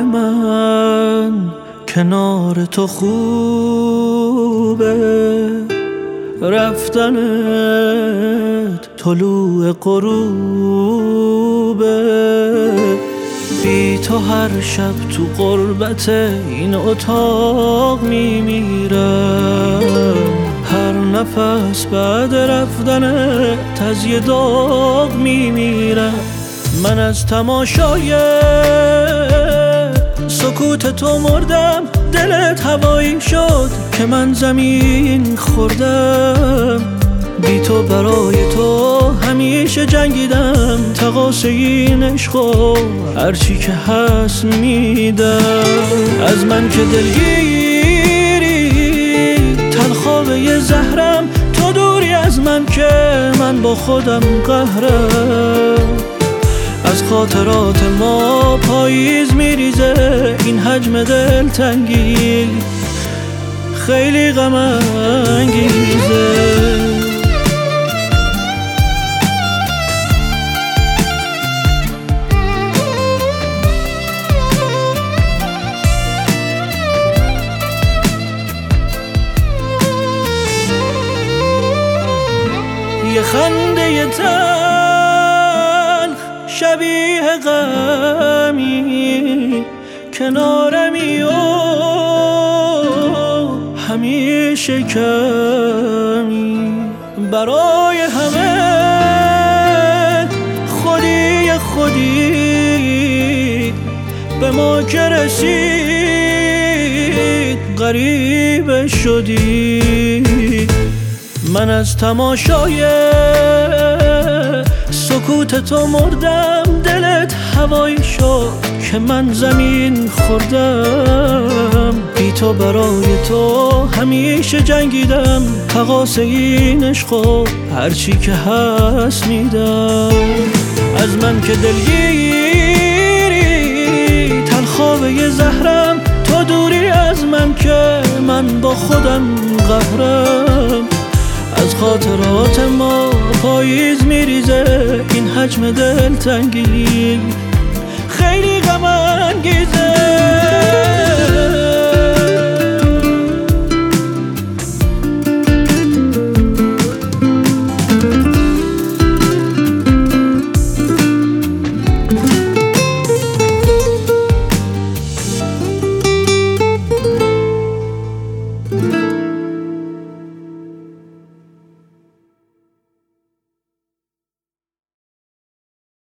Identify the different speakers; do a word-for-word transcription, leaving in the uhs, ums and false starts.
Speaker 1: من کنار تو خوبه، رفتنت طلوع غروبه. بی تو هر شب تو غربت این اتاق میمیرم، هر نفس بعد رفتنت از یه داغ میمیرم. من از تماشای سکوت تو مردم، دلت هوایی شد که من زمین خوردم. بی تو برای تو همیشه جنگیدم، تقاص این عشقو هرچی که هست میدم. از من که دلگیری تلخواب یه زهرم، تو دوری از من که من با خودم قهرم. از خاطرات ما پاییز میریزه این حجم دلتنگی، خیلی غم انگیزه. یه خنده تلخ شبیه غمی کنارمی و همیشه کمی، برای همه خودی خودی به ما که رسید غریب شدی. من از تماشای سکوت تو مردم، دلت هوایی شد که من زمین خوردم. بی تو برای تو همیشه جنگیدم، تقاص این عشقو هرچی که هست میدم. از من که دلگیری تلخواب یه زهرم، تو دوری از من که من با خودم قهرم. از خاطرات ما پاییز میریزه این حجم دلتنگی، خیلی غم انگیزه.